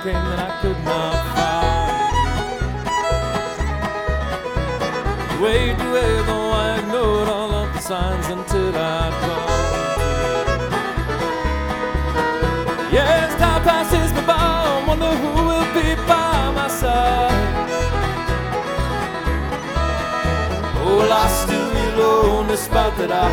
came that I could not find. Waved away though I ignored all of the signs until I'd come. Yes, time passes me by, I wonder who will be by my side. Oh, lost to me alone, the spot that I